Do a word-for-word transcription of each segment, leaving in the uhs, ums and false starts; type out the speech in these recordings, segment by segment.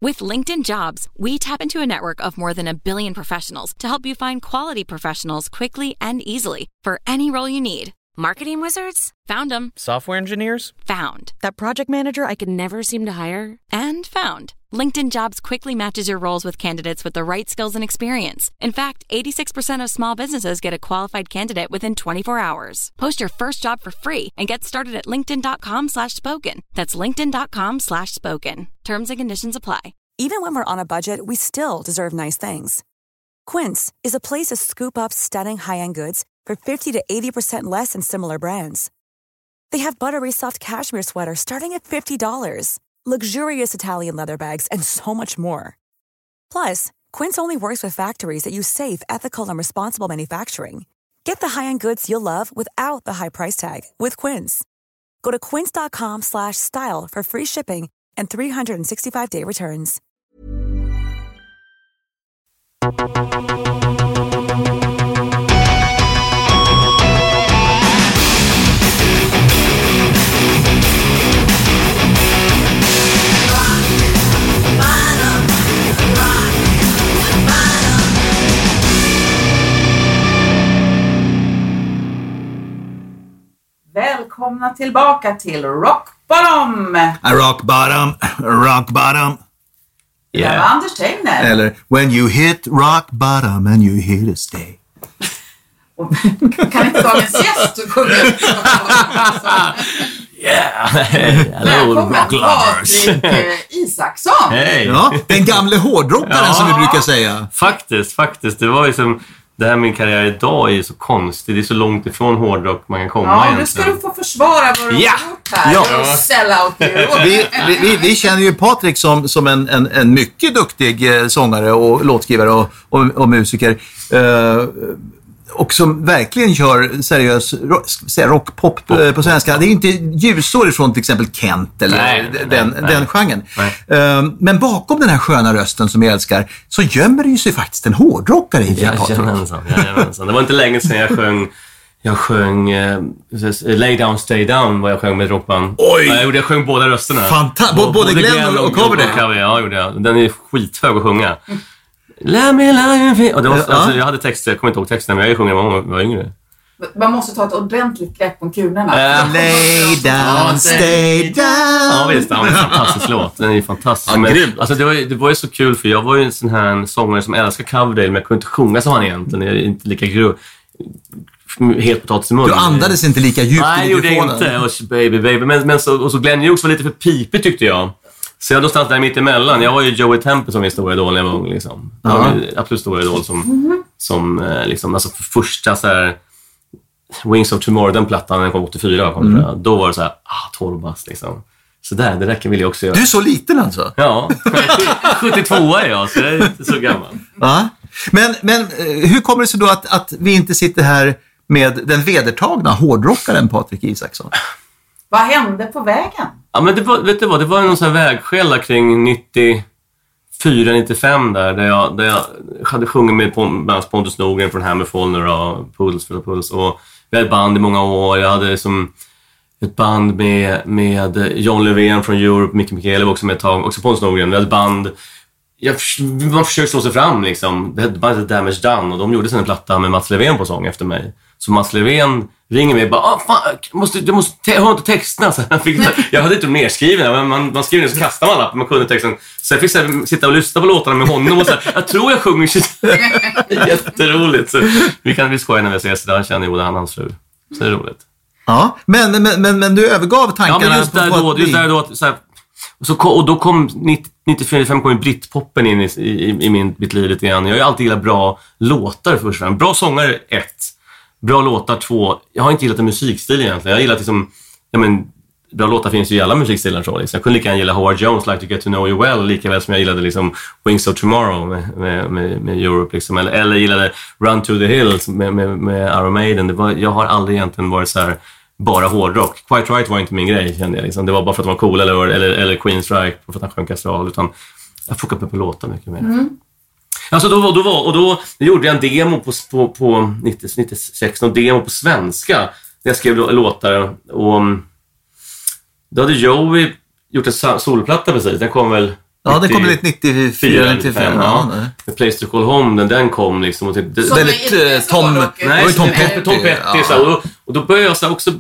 With LinkedIn Jobs, we tap into a network of more than a billion professionals to help you find quality professionals quickly and easily for any role you need. Marketing wizards? Found them. Software engineers? Found. That project manager I could never seem to hire? And found. LinkedIn Jobs quickly matches your roles with candidates with the right skills and experience. In fact, eighty-six percent of small businesses get a qualified candidate within twenty-four hours. Post your first job for free and get started at linkedin.com slash spoken. That's linkedin.com slash spoken. Terms and conditions apply. Even when we're on a budget, we still deserve nice things. Quince is a place to scoop up stunning high-end goods for fifty to eighty percent less than similar brands. They have buttery soft cashmere sweaters starting at fifty dollars, luxurious Italian leather bags, and so much more. Plus, Quince only works with factories that use safe, ethical, and responsible manufacturing. Get the high-end goods you'll love without the high price tag with Quince. Go to quince.com slash style for free shipping and three sixty-five day returns. Välkomna tillbaka till Rock Bottom. Rock Bottom, Rock Bottom. Yeah. Det var Anders Tegner. Eller When you hit rock bottom and you here to stay. Kan inte dagens gäst sjunga? Yeah, hello rock lovers. Patrik Isaksson. Hej. Ja, den gamle hårdrockaren ja, som vi brukar säga. Faktiskt, faktiskt. Det var ju som... Det här med min karriär idag är så konstigt. Det är så långt ifrån hårdrock man kan komma ja, egentligen. Nu ska du få försvara vad du ja. har gjort här. Ja. Ja. Sell out vi, vi, vi, vi känner ju Patrik som, som en, en, en mycket duktig eh, sångare och låtskrivare och, och, och musiker. Eh, och som verkligen kör seriös rock, rockpop på, på svenska. Det är inte ljusår ifrån till exempel Kent eller nej, den, nej, nej. den genren. Nej. Men bakom den här sköna rösten som jag älskar så gömmer det ju sig faktiskt en hårdrockare i det. Jajamensan, jajamensan. Det var inte länge sedan jag sjöng jag sjöng uh, Lay Down, Stay Down vad jag sjöng med rockband. Oj! Ja, jag, gjorde, jag sjöng båda rösterna. Fantastiskt. Både, både Glenn och, och cover det. Ja, jag gjorde jag. Den är skithög att sjunga. Let me lie och det var, ja. Alltså, jag hade texter, jag kommer inte ihåg texten, men jag sjunger när jag var yngre. Man måste ta ett ordentligt grepp om kulorna. Uh, lay down, stay down. Ja visst, det var en fantastisk låt. Den är fantastisk. Ja, men, grym. alltså, det, var, det var ju så kul för jag var ju en sån här sångare som älskar Coverdale, men jag kunde inte sjunga som han egentligen. Jag är inte lika grov. Helt potatis i munnen. Du andades inte lika djupt. Nej, i gjorde jag inte. Och baby, baby. Men, men så, och så Glenn Hughes var lite för pipig tyckte jag. Så jag då stannade där mitt emellan. Jag var ju Joey Temple som min stora idol när jag var ung. Liksom. Det var min absolut stora idol som, mm. som liksom, alltså för första så här, Wings of Tomorrow, den plattan, den kom åttiofyra. Kom mm. Då var det så här, ah, tolv bast liksom. Så där, det räcker vill jag också göra. Du är så liten alltså? Ja, sjuttiotvå är jag, så jag är inte så gammal. Ja. Men, men hur kommer det sig då att, att vi inte sitter här med den vedertagna hårdrockaren Patrik Isaksson? Vad hände på vägen? Ja, men det var, vet du vad, det var någon sån här vägskälla kring nittiofyra nittiofem där, där jag, där jag hade sjungit med Pontus Norgren från Hammerfall och Puls för Puls. Och vi hade ett band i många år. Jag hade som ett band med, med John Löfven från Europe, Micke Michael var också med ett tag, också Pontus Norgren. Vi hade ett band, jag, man försökte slå sig fram liksom. Det hette bandet Damage Done och de gjorde sen en platta med Mats Löfven på sång efter mig. Så Mats Löfven ringer mig och bara, ah, fan, jag, måste, jag, måste, jag har inte texterna. Så jag, fick, jag hade inte de nedskrivna, men man, man skriver ner så kastar man alla, man kunde texten. Så jag fick så här, sitta och lyssna på låtarna med honom och så här, jag tror jag sjunger jätteroligt. Så vi kan bli skoja när vi ses, där känner jag både han och hans fru. Så det är roligt. Ja, men, men, men, men du övergav tankarna. Ja, men just där då, just där då så här, och, så, och då kom nittiofyra nittiofem kom ju Britpoppen in i, i, i min, mitt liv lite grann. Jag har ju alltid gillat bra låtar först. Bra sångare, ett. Bra låtar, två. Jag har inte gillat en musikstil egentligen. Jag gillar liksom, ja men, bra låtar finns ju i alla musikstilar tror jag. Jag kunde lika gärna gilla Howard Jones, Like to Get to Know You Well, lika väl som jag gillade liksom Wings of Tomorrow med, med, med, med Europe liksom. Eller, eller gillade Run to the Hills med, med, med Iron Maiden. Det var, jag har aldrig egentligen varit så här bara hårdrock. Quite Right var inte min grej, kände jag liksom. Det var bara för att de var cool eller, eller, eller Queen Strike för att han sjöng kastral, utan jag fokuserade på låtar mycket mer. Mm. Alltså då var, då var, och då gjorde jag en demo på, på, på nittio, nittiosex, en demo på svenska där jag skrev låtar, och då hade Joey gjort en solplatta precis, den kom väl Ja, det kom lite nittiofyra nittiofem. Ja, ja. Place to Call Home, den, den kom liksom. Och typ, det, väldigt uh, Tom... Nej, Tom, Tom Petty. Tom Petty ja. så, och, och då började jag så också...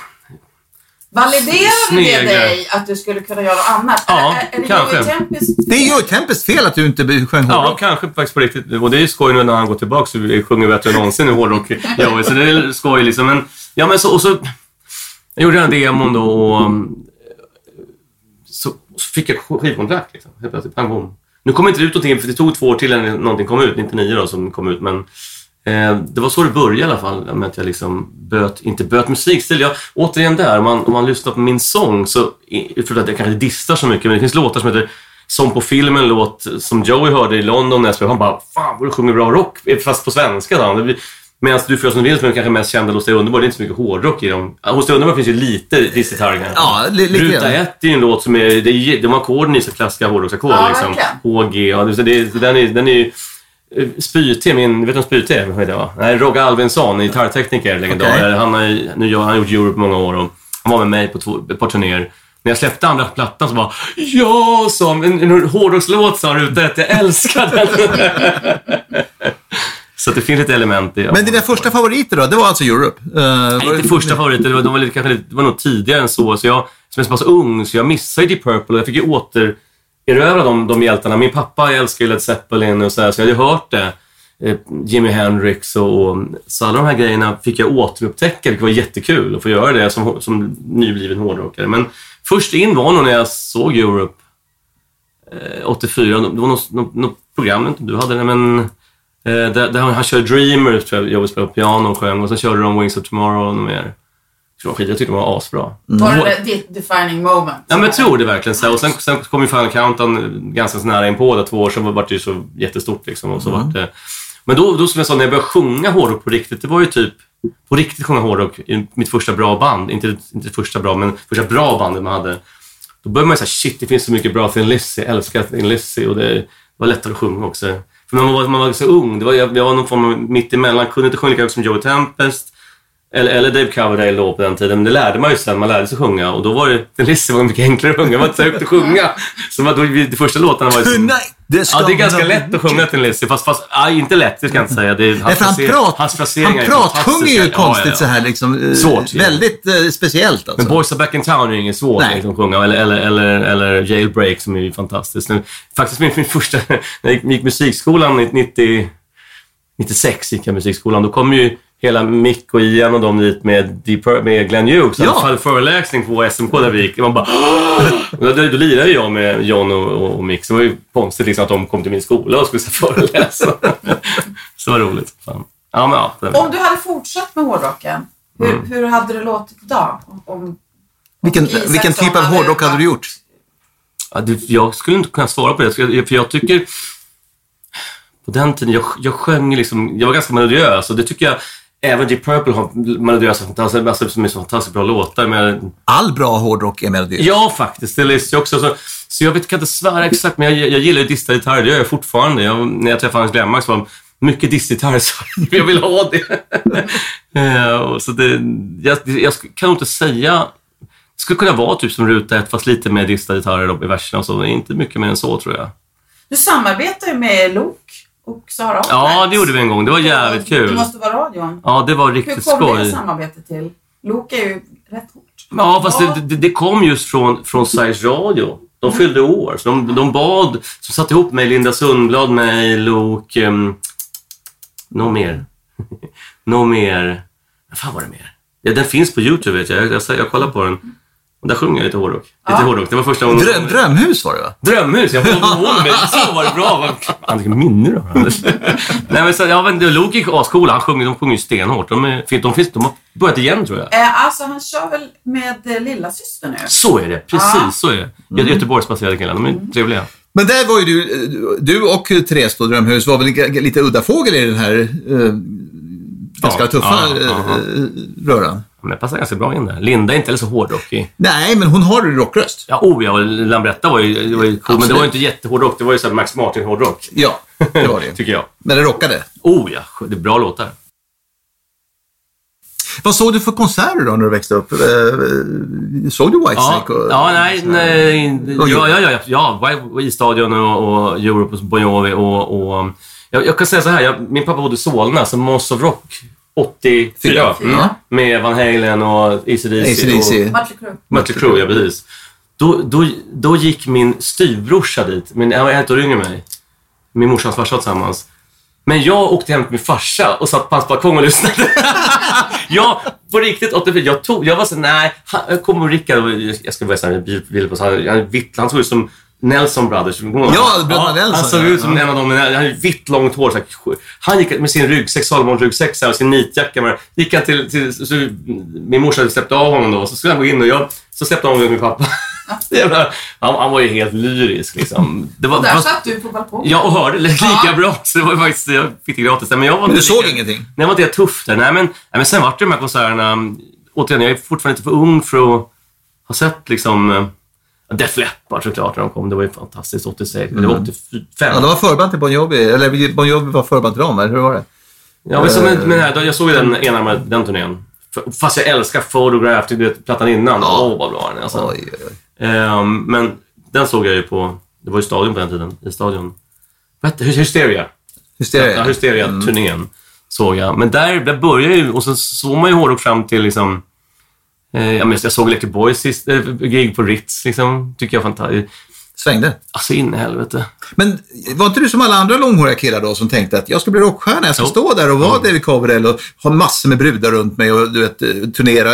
Validerade det dig att du skulle kunna göra annat? Ja, är, är det kanske. Joey Tempest? Det är Joey Tempest fel att du inte sjöng hårdrock. Ja, kanske faktiskt på riktigt. Och det är ju skoj nu när han går tillbaka så vi sjunger bättre än någonsin i hårdrock. Ja, så det är skoj liksom. Men, ja, men så, och så... Jag gjorde den demon då och... Så, så fick jag skivkontrakt liksom. Helt plötsligt, pang bom. Nu kom inte det ut någonting, för det tog två år till när någonting kom ut. nittionio då som kom ut, men... Eh, det var så det började i alla fall. Med att jag liksom böt, inte böt musikstil. Jag, återigen där, om man, om man lyssnar på min sång så... Jag tror att jag kanske distar så mycket, men det finns låtar som heter... Som på filmen, en låt som Joey hörde i London när jag spelade. Han bara, fan vad du sjunger bra rock. Fast på svenska då. Medan du för oss som vill, som är kanske mest kända hos Stay Underbar, det är inte så mycket hårdrock i dem. Hos Stay Underbar finns ju lite disgitarr kanske. Ja, li- lite. Ruta ett är ju en låt som är, det är de ackorden i så klassiska hårdrocksackord ja, liksom. Okay. H G, ja, det, det, den är den är ju Spyte, min, vet du om Spyte är? Vad heter det va? Nej, Roger Alvinsson, gitarrtekniker, legendar. Okay. Han har nu har han gjort Europe många år och han var med mig på två, ett par turnéer. När jag släppte andra plattan så var ja, som en, en hårdrockslåt sa Ruta ett, jag älskar den. Så det finns lite element i... Men dina första favoriter då? Det var alltså Europe? Uh, Nej, inte det... första favoriter. Det var, de var lite, kanske, det var nog tidigare än så. Så jag, som är så pass ung, så jag missade Deep Purple. Och jag fick ju återerövra de, de hjältarna. Min pappa älskar ju Led Zeppelin och så här, så jag hade hört det. Eh, Jimi Hendrix och, och... Så alla de här grejerna fick jag återupptäcka. Det var jättekul att få göra det som, som nybliven hårdrockare. Men först in var nog när jag såg Europe eh, åttiofyra. Det var något, något, något program, inte du hade det, men... Eh, där, där han, han kör Dreamers, tror jag, jag spelade piano och sjöng, och så körde de Wings of Tomorrow och mer. Jag tyckte de var asbra. Mm. Var det ditt defining moment? Ja, men jag tror det verkligen så. Och sen, sen kom ju Final Countdown ganska nära in på det, två år sedan var det ju så jättestort liksom. Och så mm. var det. Men då, då som jag sa, när jag började sjunga hårdrock på riktigt, det var ju typ på riktigt sjunga hårdrock i mitt första bra band. Inte, inte första bra, men första bra bandet man hade. Då började man ju säga, shit, det finns så mycket bra Thin Lizzy, jag älskar Thin Lizzy, och det var lättare att sjunga också. För man var, man var så ung. Det var, jag, jag var någon form av mitt emellan. Kunde inte sjunga lika högt som Joey Tempest. Eller, eller Dave Coverdale då på den tiden. Men det lärde man ju sen. Man lärde sig sjunga. Och då var det... Den listan var mycket enklare att sjunga. Det var inte så högt att sjunga. Så man, då, de första låtarna var ju... Så, nej, det, ja, det är ganska lätt att sjunga till en lista. Fast, fast ja, inte lätt, det ska jag inte säga. Det är, hans han prat, hans fraseringar han pratsjunger ju konstigt ja, ja, ja. Så här liksom. Svårt. Väldigt eh, speciellt alltså. Men Boys Are Back in Town är ju inget svårt att liksom, sjunga. Eller, eller, eller, eller Jailbreak som är ju fantastiskt. Nu, faktiskt min, min första... När jag gick, gick musikskolan nittio, nittiosex gick jag musikskolan. Då kom ju hela Mick och Ian och de dit med, med Glenn Hughes. Ja. Fall föreläsning på S M K där vi gick. Man bara... då, då lirade jag med John och, och, och Mick. Så det var ju konstigt liksom, att de kom till min skola och skulle föreläsa. Så var det roligt. Fan. Ja, men, ja, det... Om du hade fortsatt med hårdrocken, hur, mm. hur hade det låtit idag? Om, om vilken vilken typ av hårdrock hade du gjort? Ja, det, jag skulle inte kunna svara på det. För jag tycker... På den tiden, jag, jag sjöng liksom... Jag var ganska melodiös och det tycker jag... Även Deep Purple har melodiösa fantastiska, alltså, som är så fantastiskt bra låtar. Med... All bra hårdrock är melodiös. Ja, faktiskt. Det är också. Så, så jag vet, kan inte svära exakt, men jag, jag gillar ju distgitarr. Det gör jag fortfarande. Jag, när jag träffade Hans Glenmark så var mycket distgitarr, så jag vill ha det. uh, så det jag, jag kan inte säga... Det skulle kunna vara typ som Ruta ett, fast lite med distgitarrer i verserna och så. Inte mycket mer än så, tror jag. Du samarbetar ju med Luke och Sara. Ja, det gjorde vi en gång. Det var jävligt det kul. Det måste vara radion. Ja, det var riktigt skoj. Hur kom det samarbetet till? Luke är ju rätt hårt. Ja, fast det, det, det kom just från, från Sveriges Radio. De fyllde år. Så de, de bad, som satt ihop med Linda Sundblad, med Luke. Um, Nå mer. Nå mer. Vad fan var det mer? Ja, den finns på YouTube, vet jag. Jag, jag, jag kollar på den. Och där sjunger jag lite hårdrock. Lite ja. hårdrock. Det var första gången. Dröm, drömhus var det, va? Drömhus, jag får ihåg mig. Så var det bra. Han fick minne då. Nej, men så, ja, men Luke gick ascool. Han sjunger, de sjunger ju stenhårt. De, är, de, finns, de har börjat igen, tror jag. Eh, alltså, han kör väl med eh, lilla syster nu? Så är det, precis, ja. så är det. Mm. Göteborgsbaserade killar, de är mm. trevliga. Men där var ju du, du och Therese då, Drömhus, var väl lite udda fågel i den här uh, ganska ja, tuffa ja, ja, ja. Uh, röran. Men det passar ganska bra in där. Linda är inte heller så hårdrockig. Nej, men hon har ju rockröst. Ja, oh ja, Lambretta var ju, det var ju cool, men det var ju inte jättehårdrock. Det var ju så här Max Martin hårdrock. Ja, det var det. Tycker jag. Men det rockade. Oh ja, det är bra låtar. Vad såg du för konserter då när du växte upp? Såg du Whitesnake? Ja, och, ja nej, nej och, ja, ja, ja, ja, ja, i stadion och, och Europe och Bon Jovi och, och jag, jag kan säga så här, jag, min pappa bodde i Solna, så Monster of Rock åttiofyra mm. med Van Halen och A C D C och Mötley Crüe. Mötley Crüe, ja precis. Då, då, då gick min styvbrorsa dit, men jag var ett år yngre mig. Min morsans farsa tillsammans. Men jag åkte hem till min farsa och satt på hans balkong och lyssnade. jag, på riktigt, åttiofyra, jag tog, jag var så nej, han, jag kom och Rickard och jag ska börja säga bild på så han, han, vitt, han såg ut som Nelson Brothers. Ja, bröderna ja, Nelson. Han såg ut som ja. en av dem, han hade vitt långt hår. Så här, han gick med sin ryggsäck, Salomon ryggsäck och sin nitjacka. Men gick han till, till så, min morsa släppte av honom då, så skulle han gå in och jag, så släppte han med min pappa. Var, han, han var ju helt lyrisk liksom. Det var, och där fast, satt du på balkongen. Ja, och hörde lika ja. bra. Så det var faktiskt, jag fick det gratis. Men, jag var men du lika, såg ingenting? Nej, jag var inte tuff där. Nej, men, nej, men sen var det de här konserterna. Återigen, jag är fortfarande inte för ung för att ha sett liksom Def Leppard såklart när de kom. Det var ju fantastiskt, åttiosex, mm. eller åttiofem. Ja, det var förband till Bon Jovi. Eller Bon Jovi var förband till dem, eller hur var det? Ja, men, så, men, men här, jag såg ju den ena med den turnén. Fast jag älskar Photograph, till du plattan innan. Åh, ja. oh, vad bra den är. Alltså. Oj, oj, oj. Um, men den såg jag ju på, det var ju stadion på den tiden, i stadion. Vad hette Hysteria? Hysteria, ja, Hysteria-turnén mm. såg jag. Men där, där började ju, och så såg man ju hårdrock fram till liksom, eh, jag, minns, jag såg Electric Boys sist, äh, gig på Ritz, liksom, tycker jag fantastiskt. Svängde? Alltså in i helvete. Men var inte du som alla andra långhåriga killar då som tänkte att jag ska bli rockstjärna, jag ska oh. stå där och vara mm. David Coverdale och ha massor med brudar runt mig och du vet, turnera.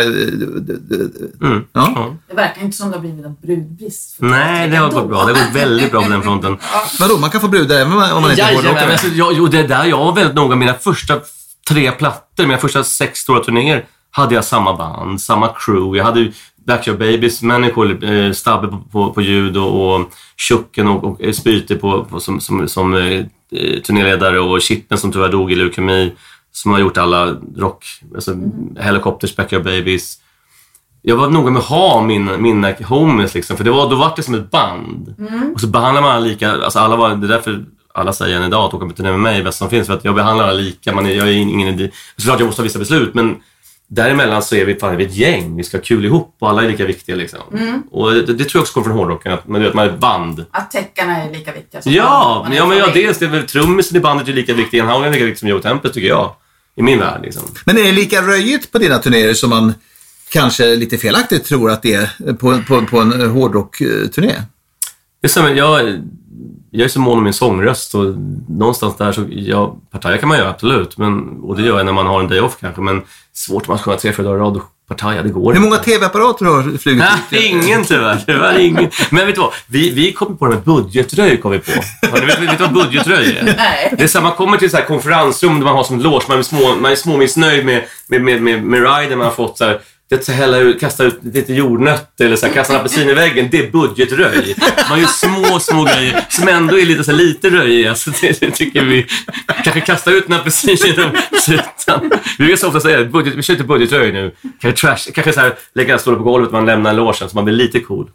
Mm. Ja. Ja. Det verkar inte som det har blivit en brudbrist. Nej, det har gått bra. Det har gått väldigt bra på den fronten. Ja. Vadå, man kan få brudar även om man inte är hårdrockare? Alltså, jo, det där, jag var väldigt noga. Mina första tre plattor, mina första sex stora turnéer hade jag samma band, samma crew. Jag hade ju Back Your Babies, människor, eh, Stabbe på, på, på ljud och, och Tjucken och, och Spyte på, på, som, som, som eh, turnéledare och Chippen som tyvärr dog i leukemi, som har gjort alla rock, alltså mm. Helicopters, Back Your Babies. Jag var noga med att ha min, mina homies liksom, för det var, då var det som ett band. Mm. Och så behandlar man alla lika, alltså alla var, det är därför alla säger än idag att åka på turné med mig bäst som finns, för att jag behandlar alla lika, man är, jag är ingen idé. Såklart jag måste ha vissa beslut, men däremellan så är vi fan ett gäng. Vi ska ha kul ihop och alla är lika viktiga liksom. Mm. Och det, det tror jag också kommer från hårdrocken, att man, man är ett band. Att täckarna är lika viktiga som ja, man, ja, men ja, dels det är väl trummisen i bandet är lika viktig. En Haugen är lika viktig som Joe Tempest tycker jag. I min värld liksom. Men är det lika röjigt på dina turnéer som man kanske lite felaktigt tror att det är på, på, på en hårdrock-turné? Det är som, jag, jag är så mån om min sångröst och någonstans där så, ja, partaja kan man göra absolut, men, och det gör jag när man har en day off kanske, men svårt att man ska ha tre, fyra dagar i rad och partaja, det går. Hur många tv-apparater har du flugit ut? Ingen tyvärr, tyvärr ingen. Men vet du vad, vi, vi kom på det med budgetröj kom vi på. Vet, vet, vet du vad budgetröj är? Nej. Det är så man kommer till så här konferensrum där man har som loge, man är små, man är småmissnöjd med, med, med, med, med riden man har fått så här. Det är hälla ut, kasta ut lite jordnöt eller så här, kasta en apelsin i väggen, det är budgetröj. Man gör små, små grejer som ändå är lite så här, lite röj. Alltså, det, det tycker vi. Kanske kasta ut en apelsin genom sidan. Vi vill så ofta säga, budget, vi kör inte budgetröj nu. Kanske, trash, kanske så här, lägga stål på golvet och man lämnar en logen så man blir lite cool.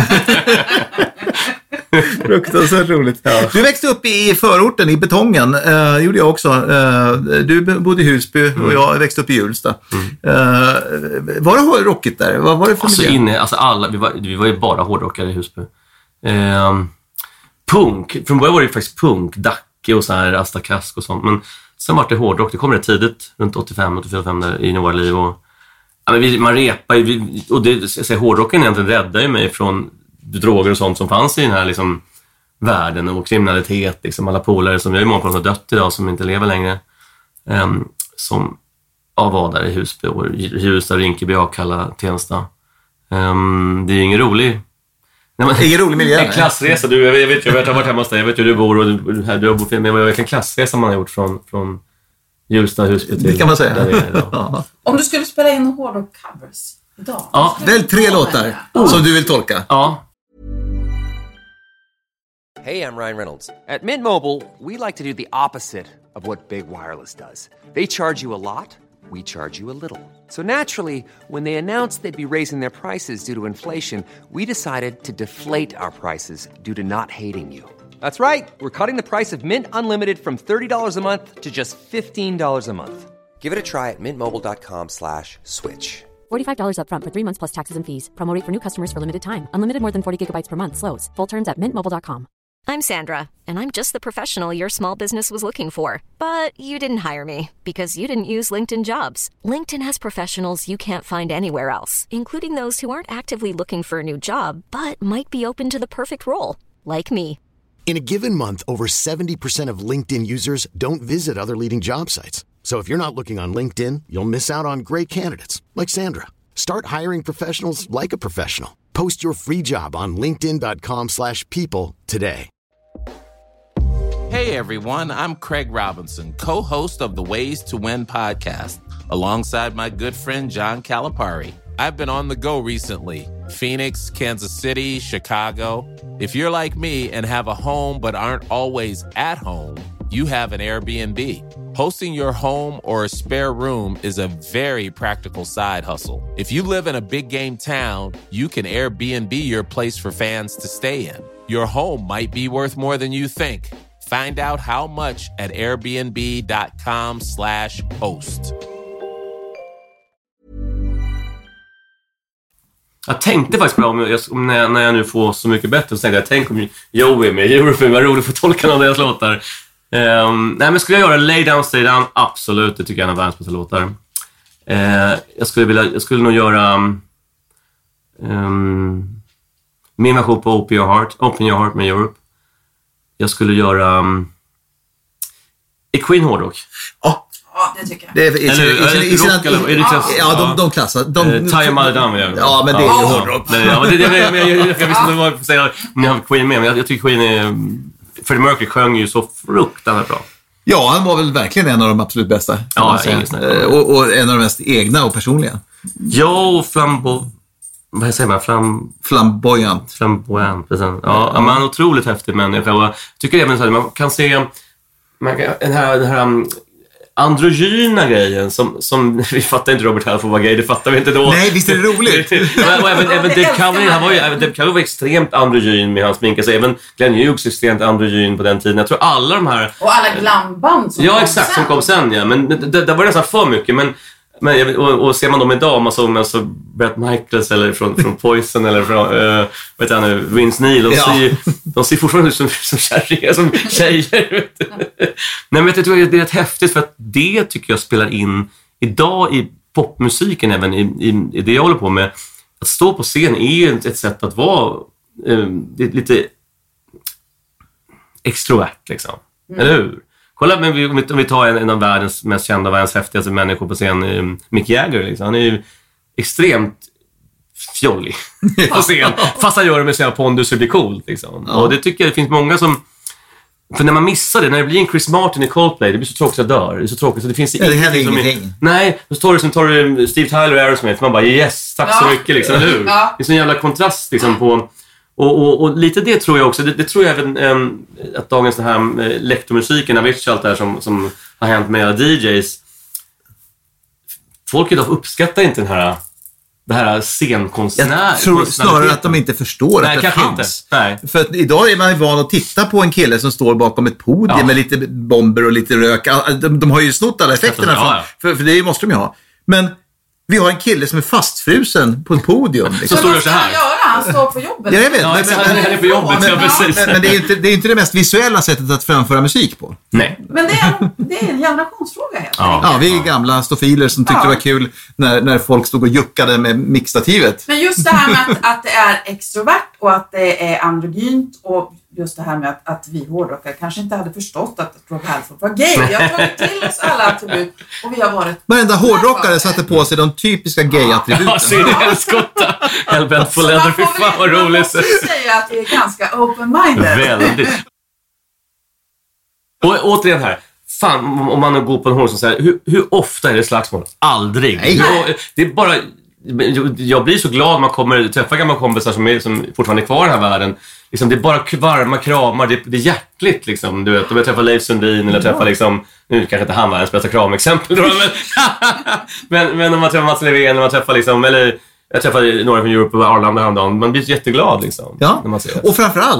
Fruktansvärt roligt. Ja. Du växte upp i förorten, i Betongen. Uh, gjorde jag också. Uh, du bodde i Husby och jag växte upp i Hjulsta. Mm. Uh, var det rockigt där? Vad var det för alltså, inne, alltså alla, vi var, vi var ju bara hårdrockare i Husby. Uh, punk. Från början var det faktiskt punk, Dacke och så här, Asta Kask och sånt. Men sen var det hårdrock. Det kom rätt tidigt, runt åttiofem åttiofyra åttiofem där i våra liv. Och, ja, men vi, man repar ju, och det, jag säger, hårdrocken egentligen räddade ju mig från droger och sånt som fanns i den här liksom, världen och kriminalitet. Liksom, alla polare som jag i många har dött idag som inte lever längre. Um, som ja, var där i Husby och Hjulsta, Rinkeby, Akalla, Tensta. Um, det är ju ingen rolig... Nej, men, ingen rolig miljö. En klassresa. Du, jag vet ju, jag har varit hemma hos dig. Jag vet ju hur du bor och du, här, du har bott, men vilken klassresa man har gjort från, från Hjulsta, Husby till... Det kan man säga. Ja. Om du skulle spela in hårdrock-covers idag. Ja. Välj tre låtar oh. som du vill tolka. Ja. Hey, I'm Ryan Reynolds. At Mint Mobile, we like to do the opposite of what Big Wireless does. They charge you a lot, we charge you a little. So naturally, when they announced they'd be raising their prices due to inflation, we decided to deflate our prices due to not hating you. That's right. We're cutting the price of Mint Unlimited from thirty dollars a month to just fifteen dollars a month. Give it a try at mintmobile.com slash switch. forty-five dollars up front for three months plus taxes and fees. Promo rate for new customers for limited time. Unlimited more than forty gigabytes per month slows. Full terms at mint mobile dot com. I'm Sandra, and I'm just the professional your small business was looking for. But you didn't hire me because you didn't use LinkedIn Jobs. LinkedIn has professionals you can't find anywhere else, including those who aren't actively looking for a new job, but might be open to the perfect role, like me. In a given month, over seventy percent of LinkedIn users don't visit other leading job sites. So if you're not looking on LinkedIn, you'll miss out on great candidates like Sandra. Start hiring professionals like a professional. Post your free job on linkedin dot com slash people today. Hey everyone, I'm Craig Robinson, co-host of the Ways to Win podcast, alongside my good friend John Calipari. I've been on the go recently. Phoenix, Kansas City, Chicago. If you're like me and have a home but aren't always at home, you have an Airbnb. Hosting your home or a spare room is a very practical side hustle. If you live in a big game town, you can Airbnb your place for fans to stay in. Your home might be worth more than you think. Find out how much at airbnb.com slash host. Jag tänkte faktiskt på om, jag, om när, jag, när jag nu får Så mycket bättre, så tänkte jag, tänk om Joey med Europe, vad roligt för tolka någon av deras låtar. Um, nej, men skulle jag göra Lay Down, Stay Down? Absolut, det tycker jag är en av världens bästa låtar. Uh, jag, skulle vilja, jag skulle nog göra um, min version på Open Your Heart, Open Your Heart med Europe. Jag skulle göra um, i Queen hårdrock. Ja, Ja, det tycker jag. det är, är, eller, är, eller rock, eller, är det klass? Ja, de, de klassar. De, uh, Tie Your Mother Down. Jag, ja, men det är ju ja, hårdrock. Ja, ja, det, det, det, jag, jag, jag visste inte vad jag säga. Ni har Queen med, men jag, jag tycker Queen är... Freddie Mercury sjöng ju så fruktansvärt bra. Ja, han var väl verkligen en av de absolut bästa. Ja, ingen snack. och, och en av de mest egna och personliga. Ja, flambo... Vad säger man? Flam... Flamboyant. Flamboyant, precis. Ja, ja, man är en otroligt häftig människa. Och jag tycker även så här, man kan se man kan, den här, den här um, androgyna grejen som, som vi fattar inte Robert Halford var gay, det fattar vi inte då. Nej, visst är det roligt. och även, även Dave Coveney, han var ju även Dave Coveney var extremt androgyn med hans sminka, så även Glenn Hughes extremt androgyn på den tiden. Jag tror alla de här... Och alla glamband som ja, kom exakt, sen. som kom sen, ja. Men det, det, det var nästan för mycket, men Men, och, och ser man dem idag, man såg alltså Bret Michaels eller från, från Poison eller från uh, vet jag nu, Vince Neil, de, ja. ser, de ser fortfarande ut som, som kärringar, som tjejer. Vet du. Nej, men jag tror att det är rätt häftigt, för att det tycker jag spelar in idag i popmusiken, även i, i, i det jag håller på med. Att stå på scen är ju ett, ett sätt att vara uh, det är lite extrovert liksom, mm. eller hur? Kolla, men vi, om vi tar en, en av världens mest kända, världens häftigaste människor på scen, um, Mick Jagger. Liksom. Han är ju extremt fjollig på scen. Fast han gör det med sina pondus och blir cool. Liksom. Ja. Och det tycker jag det finns många som... För när man missar det, när det blir en Chris Martin i Coldplay, det blir så tråkigt att jag dör. Det är så tråkigt så det finns ja, det händer ingenting. Är, nej, så tar du som tar du Steve Tyler och Aerosmith, man bara yes, tack ja. så mycket liksom, eller hur? Ja. Det är så en jävla kontrast liksom på... Och, och, och lite det tror jag också, det, det tror jag även um, att dagens den här um, elektromusiken, vet allt det här som, som har hänt med D Js, folk idag uppskattar inte den här det här scenkonstnär. Jag tror snarare att de inte förstår Nej, att det finns. Nej. För att idag är man van att titta på en kille som står bakom ett podium ja. med lite bomber och lite rök. De, de har ju snott alla effekterna, ja, ja. För, för det måste de ju ha. Men vi har en kille som är fastfrusen på ett podium. Liksom. Så står det så här. Han står på jobbet. Ja, jag vet. Ja, men, men, han är på jobbet. Men, ja, men, men det är ju inte det, är inte det mest visuella sättet att framföra musik på. Nej. Men det är, det är en generationsfråga helt ja. ja, vi är gamla stofiler som tyckte ja. det var kul när, när folk stod och juckade med mixstativet. Men just det här med att, att det är extrovert och att det är androgynt och just det här med att, att vi hårdrockare kanske inte hade förstått att Rob Halford var gay. Vi har tagit till oss alla attribut och vi har varit... Varenda hårdrockare satte på sig de typiska gay-attributen. Ja, så är det en skotta. Helvete på länder, fy fan vad roligt. Man måste ju säga att vi är ganska open-minded. Väldigt. Och återigen här. Fan, om man går på en hård som säger, hur, hur ofta är det slagsmål? Aldrig. Nej. Jag, det är bara... Jag blir så glad man kommer träffa gamla kompisar som, är, som fortfarande är kvar i den här världen. Liksom, det är bara varma kramar, det, det är hjärtligt liksom. Du vet, om jag träffar Leif Sundin eller träffar liksom, nu kanske inte han var ens bästa kramexempel då, men, men, men om man träffar Mats Levén, när man träffar liksom, eller jag träffade några från Europe och Arlanda häromdagen, man blir jätteglad liksom. Ja, när man ser det. Och framförallt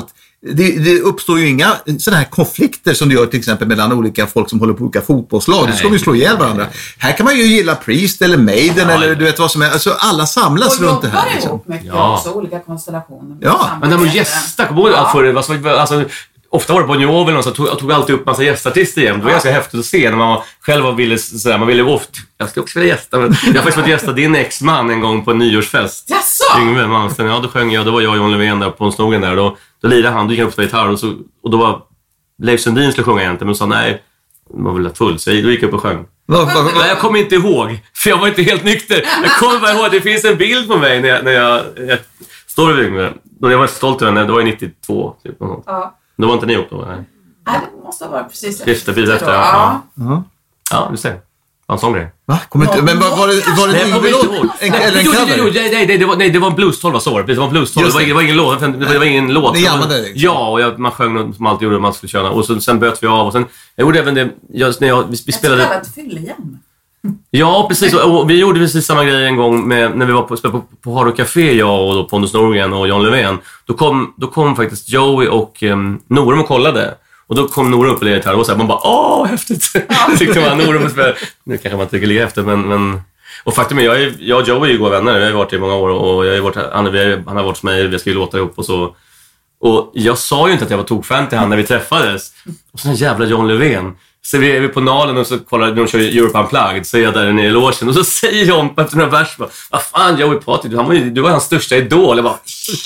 det, det uppstår ju inga sådana här konflikter som det gör till exempel mellan olika folk som håller på olika fotbollslag. Då ska de ju slå ihjäl varandra. Här kan man ju gilla Priest eller Maiden ja, eller ja. du vet vad som är. Alltså alla samlas och runt det här. Och liksom. ihop mycket ja. också, olika konstellationer. Ja. Men de gäster, kommer ja. för, alltså, ofta var det på New Ovel och så tog, tog alltid upp massa gästartister igen. Det var ja. ganska häftigt att se när man själv ville sådär, man ville ofta, jag ska också vilja gästa, men jag har faktiskt fått gästa din exman en gång på en nyårsfest. Jaså? Yngve Malmsten, ja då sjöng jag, då var jag och John Löfven där på en snogen där, då, då lirade han, då gick han upp på gitarr och, så, och då var Leif Sundin skulle sjunga egentligen, men sa nej, det var väl full, så jag, då gick jag upp och sjöng. Nej, jag kommer inte ihåg, för jag var inte helt nykter. Jag kommer bara ihåg, det finns en bild på mig när jag, när jag, jag står vid Yngve, då jag var stolt över henne, det var ju nittiotvå typ, något. Ja. Då var inte ni ihop då? Nej, nej det måste ha varit precis efter. Efter, precis efter, ja. Ja, ja du ser. Det var en sån grej. Va? Kommer inte, men var, var det, var det en Yngve-låt? Eller en cover? Nej, nej, nej, det var, nej, det var en blues-tolva, så var det. Det var en blues-tolva, det var, det var ingen låt. Det var ingen låt. Ni jammade liksom. Ja, och jag, man sjöng något som alltid gjorde, man skulle köra. Och så, sen böt vi av. Och sen, jag gjorde även det, jag, när jag, vi, vi spelade... Jag kallat fyllejam. Ja, precis. Och vi gjorde precis samma grej en gång med, när vi var på, på, på Hard Rock Café, jag och då Pontus Norgren och John Löfven. Då kom, då kom faktiskt Joey och um, Norum och kollade. Och då kom Norum upp och lirade här och så här, man bara, åh, häftigt. Ja. Tyckte man, Norum spela. Nu kanske man tycker lika efter, men... men... Och faktum är, jag, är, jag och Joey är ju goda vänner. Vi har varit i många år och jag har varit, han, han har varit hos mig, vi ska ju låta ihop och så. Och jag sa ju inte att jag var tokfan till han när vi träffades. Och så en jävla John Löfven. Så vi är vi på Nalen och så kollar när de kör Europe Unplugged, så är jag där nere i logen och så säger John på efter några vers bara, vad fan Joey Patrik, du, han var, du var hans största idol. Jag bara,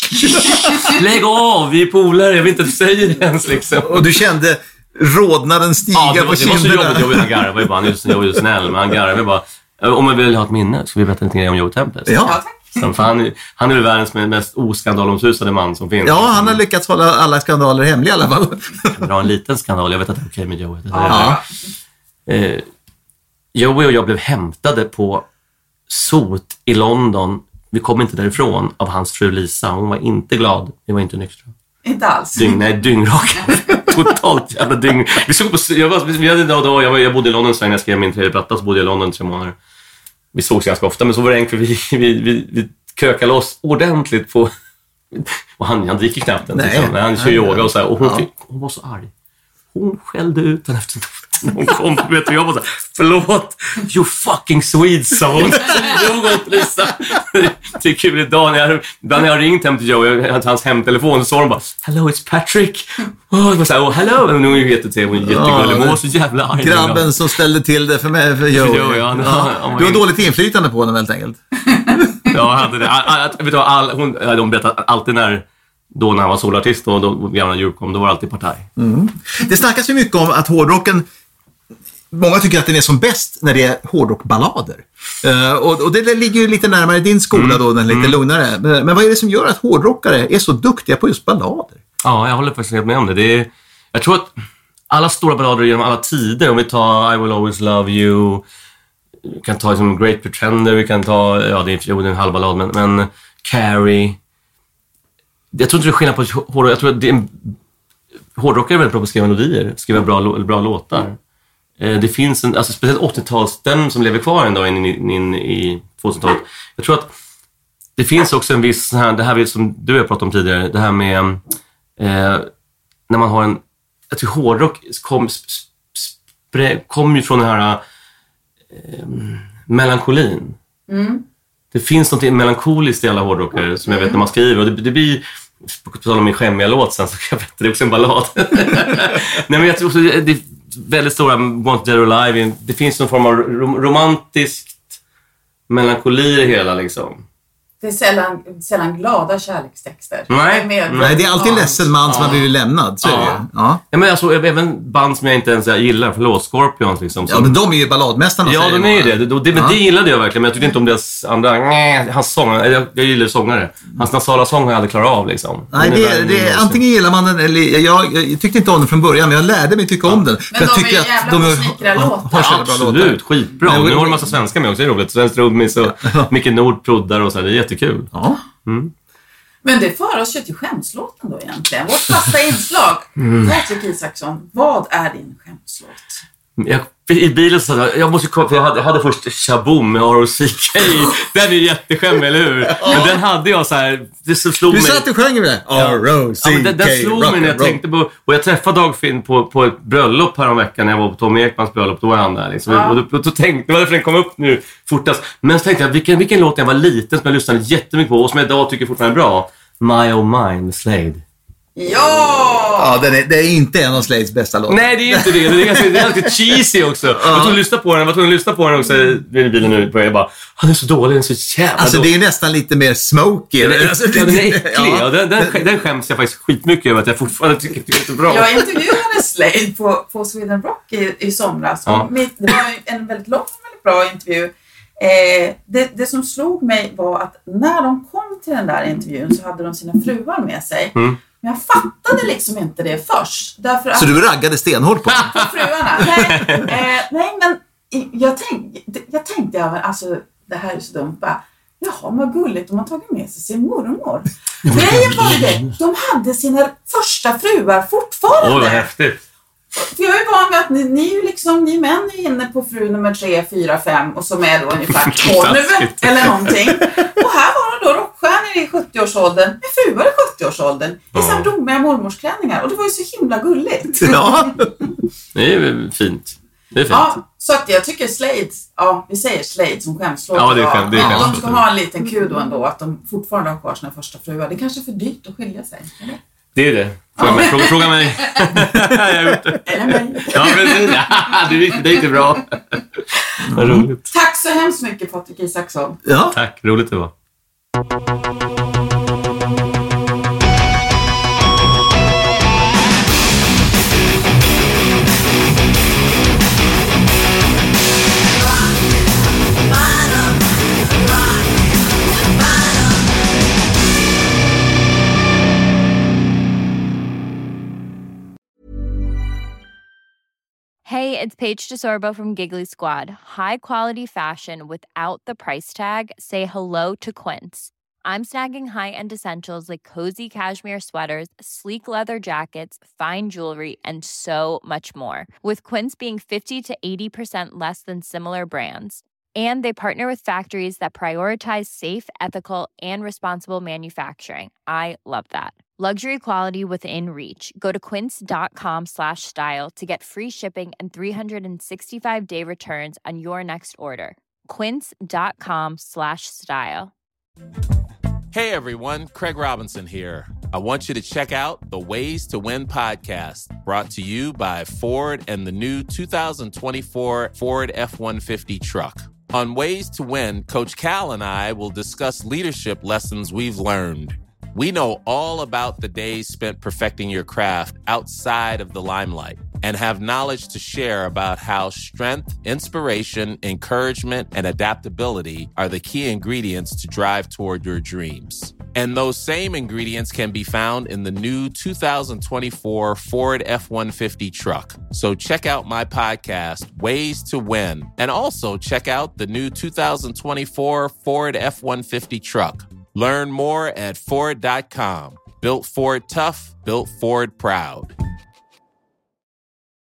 lägg av, vi är polare, jag vill inte att du säger det ens liksom. Och du kände rodnaden stiga ja, det var, på kinderna. Det var så jobbigt, Joey, han garvade ju bara, han är ju snäll, men han garvade bara, om man vill ha ett minne så vi berätta lite grann om Joey Tempest. Ja, så, för han, han är ju världens mest oskandalomsusade man som finns. Ja, han har lyckats hålla alla skandaler hemliga i alla fall. Jag drar en liten skandal, jag vet att det är okej med Joey. Ja. Eh, Joey och jag blev hämtade på Sot i London. Vi kom inte därifrån av hans fru Lisa. Hon var inte glad, vi var inte nyktra. Inte alls. Dyng, nej, dyngrak. Totalt jävla dyng. Vi såg på, jag, var, vi hade då, då, jag, jag bodde i London så när jag skrev min tredje platta, så bodde jag i London tre månader. Vi sågs ganska ofta, men så var det enkelt, vi, vi, vi, vi kökade loss ordentligt på... Och han, han dricker knappt. Nej, liksom. Han kör nej, yoga och så här, och hon, ja. fick, hon var så arg. Hon skällde ut den efter någon kom, vet du, jag var så här, förlåt, you fucking Swedes, sa hon. Lisa. Det är kul idag när jag, när jag ringt hem till Joey, hans hemtelefon, så sa hon bara, hello, it's Patrick. Oh, jag så här, oh, hello. Hon är ju jättetid, hon är jättegullig, hon var så jävla arg. Grabben som ställde till det för mig, för Joey. Joey ja, ja. Ja. Du har dåligt inflytande på honom helt enkelt. Ja, jag hade det. All, all, vet du, all, hon, de berättade alltid när... Då när han var solartist och då gamla djur kom, då var det alltid partaj. Mm. Det snackas ju mycket om att hårdrocken, många tycker att den är som bäst när det är hårdrockballader. Uh, och, och det ligger ju lite närmare din skola mm. då, den lite mm. lugnare. Men, men vad är det som gör att hårdrockare är så duktiga på just ballader? Ja, jag håller faktiskt helt med om det. det är, jag tror att alla stora ballader genom alla tider, om vi tar I Will Always Love You, vi kan ta liksom Great Pretender, vi kan ta, ja det är, jo, det är en halv ballad, men, men Carrie. Jag tror inte det är skillnad på hårdrock. Jag tror att det är en, hårdrockare är väldigt bra på att skriva melodier, skriva bra, bra låtar. Eh, det finns en, alltså speciellt åttiotalsstäm som lever kvar en dag in, in, in i tvåtusentalet. Jag tror att det finns också en viss, här, det här som du har pratat om tidigare, det här med eh, när man har en, jag tror hårdrock kom, spre, kom ju från den här eh, melankolin. Mm. Det finns något melankoliskt i alla hårdrockare som jag vet när man skriver. Och det, det blir, på tal om min skämmiga låt sen, så kan jag berätta, det är också en ballad. Nej, men jag tror också det är väldigt stora Want Dead or Alive. Det finns någon form av rom- romantiskt melankoli i hela liksom. Det är sällan, sällan glada kärlekstexter. Nej, det är, Nej, det är alltid ledsen man som ja. har blivit lämnad. Så ja. är det. Ja. Ja, men alltså, även band som jag inte ens gillar, förlåt, Scorpions liksom. Som... Ja, men de är ju balladmästarna. Ja, de är ju det. Det, det, det, ja. det gillade jag verkligen, men jag tyckte inte om deras andra... Nej, hans sång, jag, jag gillar sångare. Hans nasala sång har jag aldrig klarat av liksom. Nej, det är, det är, antingen gillar man den eller... Jag, jag tyckte inte om den från början, men jag lärde mig tycka om den. Men för jag de tycker är jävla att de snickra låtar. Ja, absolut, skitbra. Men, nu har de en massa svenska med också, det är roligt. Svensk Rummis och Micke Nord proddar och så, det är jättekul. Ja. Mm. Men det för oss ju till skämslåten då egentligen. Vårt fasta inslag. Mm. Patrik Isaksson, vad är din skämslåt? Jag i bilen så jag, jag måste komma, för jag hade, jag hade först Shaboom med R O C K. Den är jätteskämmig, eller hur? Men den hade jag så här, det slog Du mig. sa att du sjöng med det. R O C K. Ja, den, den slog mig när jag tänkte på, och jag träffade Dagfinn på, på ett bröllop här om veckan när jag var på Tommy Ekmans bröllop, då var han där liksom. Ja. Och då, då tänkte jag, varför den kom upp nu fortast. Men så tänkte jag, vilken, vilken låt jag var liten som jag lyssnade jättemycket på och som jag idag tycker fortfarande är bra. My Oh Mine med Slade. Ja! Ja, den är, det är inte en av Slades bästa låtar. Nej, det är inte det. Det är ganska, det är ganska cheesy också. Ja. Jag tog lyssna på den, jag tog lyssna på den också i bilen nu. Jag bara, han är så dålig, den är så jävla Alltså dålig. Det är nästan lite mer smoky. Den är, alltså, ja, den är äcklig. Ja. Ja, den, den, den skäms jag faktiskt skitmycket över att jag fortfarande tycker det är så bra. Jag intervjuade Slade på, på Sweden Rock i, i somras. Ja. Mitt, det var en väldigt lång och väldigt bra intervju. Eh, det, det som slog mig var att när de kom till den där intervjun så hade de sina fruar med sig. Mm. Men jag fattade liksom inte det först. Därför att, så du raggade stenhårt på på fruarna? Nej, eh, nej men jag, tänk, jag tänkte, ja, alltså det här är så dumt. Bara, jaha, vad gulligt, de har tagit med sig sin mormor. Grejen var det, de hade sina första fruar fortfarande. Åh, vad häftigt. För jag är van med att ni, ni, är ju liksom, ni män är inne på fru nummer tre, fyra, fem och som är då ungefär tolv eller någonting. Och här var det då rockstjärnor i sjuttio-årsåldern med fruar i sjuttio-årsåldern i så här dommiga mormorsklänningar. Och det var ju så himla gulligt. Ja. Det är fint. Det är fint. Ja, så att jag tycker Slade, ja vi säger Slade som skämslåt. Ja, det är skämt, det är ja, skämt. de ska ha en liten kudo ändå att de fortfarande har kvar sina första fruar. Det är kanske är för dyrt att skilja sig. Eller? Det är det. Fråga mig. Fråga, fråga mig. Jag har gjort det. Eller mig. Ja, precis. Det är inte bra. Vad roligt. Tack så hemskt mycket, Patrik Isaksson. Ja. Tack, roligt det var. Hey, it's Paige DeSorbo from Giggly Squad. High quality fashion without the price tag. Say hello to Quince. I'm snagging high-end essentials like cozy cashmere sweaters, sleek leather jackets, fine jewelry, and so much more. With Quince being fifty to eighty percent less than similar brands. And they partner with factories that prioritize safe, ethical, and responsible manufacturing. I love that. Luxury quality within reach. Go to quince.com slash style to get free shipping and three sixty-five day returns on your next order. Quince.com slash style. Hey everyone, Craig Robinson here. I want you to check out the Ways to Win podcast, brought to you by Ford and the new two thousand twenty-four Ford F one fifty truck. On Ways to Win, Coach Cal and I will discuss leadership lessons we've learned. We know all about the days spent perfecting your craft outside of the limelight and have knowledge to share about how strength, inspiration, encouragement, and adaptability are the key ingredients to drive toward your dreams. And those same ingredients can be found in the new two thousand twenty-four Ford F one fifty truck. So check out my podcast, Ways to Win, and also check out the new two thousand twenty-four Ford F one fifty truck. Learn more at Ford dot com. Built Ford tough, built Ford proud.